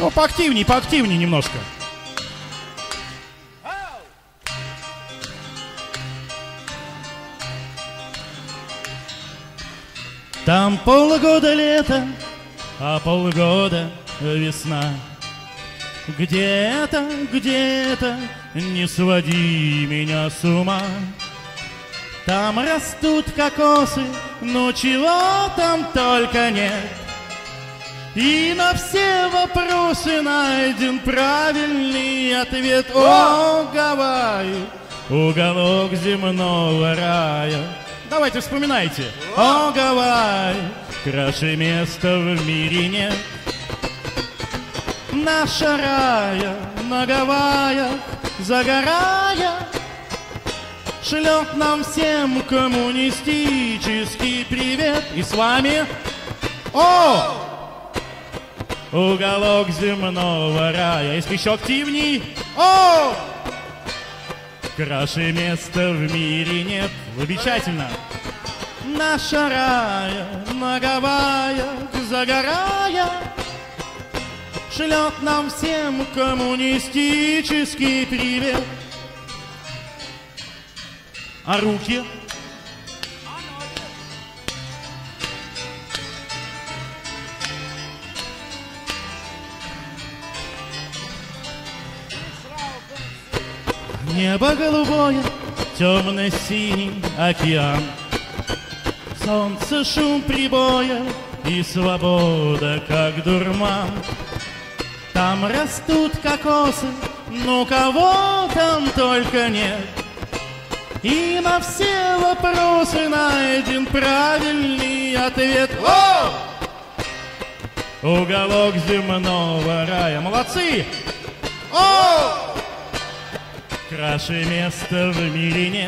Ну, поактивней немножко. Там полгода лето, а полгода весна. Где-то, не своди меня с ума. Там растут кокосы, но чего там только нет. И на все вопросы найден правильный ответ. О, Гавайи, уголок земного рая. Давайте вспоминайте. О, Гавайи, краше места в мире нет. Наша рая на Гавайях, загорая, шлет нам всем коммунистический привет. И с вами уголок земного рая. Если еще активней. Краше места в мире нет. Замечательно. Наша рая на Гавайях, загорая, шлет нам всем коммунистический привет. А руки? Небо голубое, темно-синий океан, солнце, шум прибоя и свобода, как дурман. Там растут кокосы, но кого там только нет. И на все вопросы найден правильный ответ. Уголок земного рая. Молодцы! Краше места в мире нет.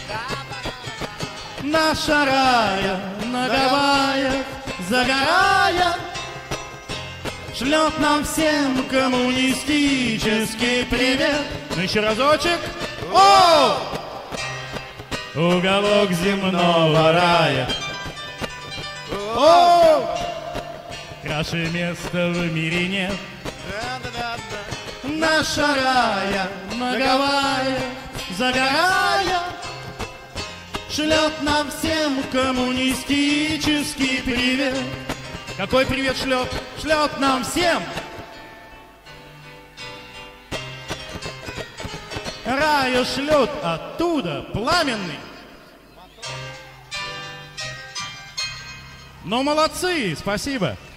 Наша рая на Гавайях, загорая, шлет нам всем коммунистический привет. Ну еще разочек. Уголок земного рая. Краше места в мире нет. Наша рая на Гавайях, загорая, шлет нам всем коммунистический привет. Какой привет шлет? Шлет нам всем. Рая шлет оттуда пламенный. Ну, молодцы, спасибо.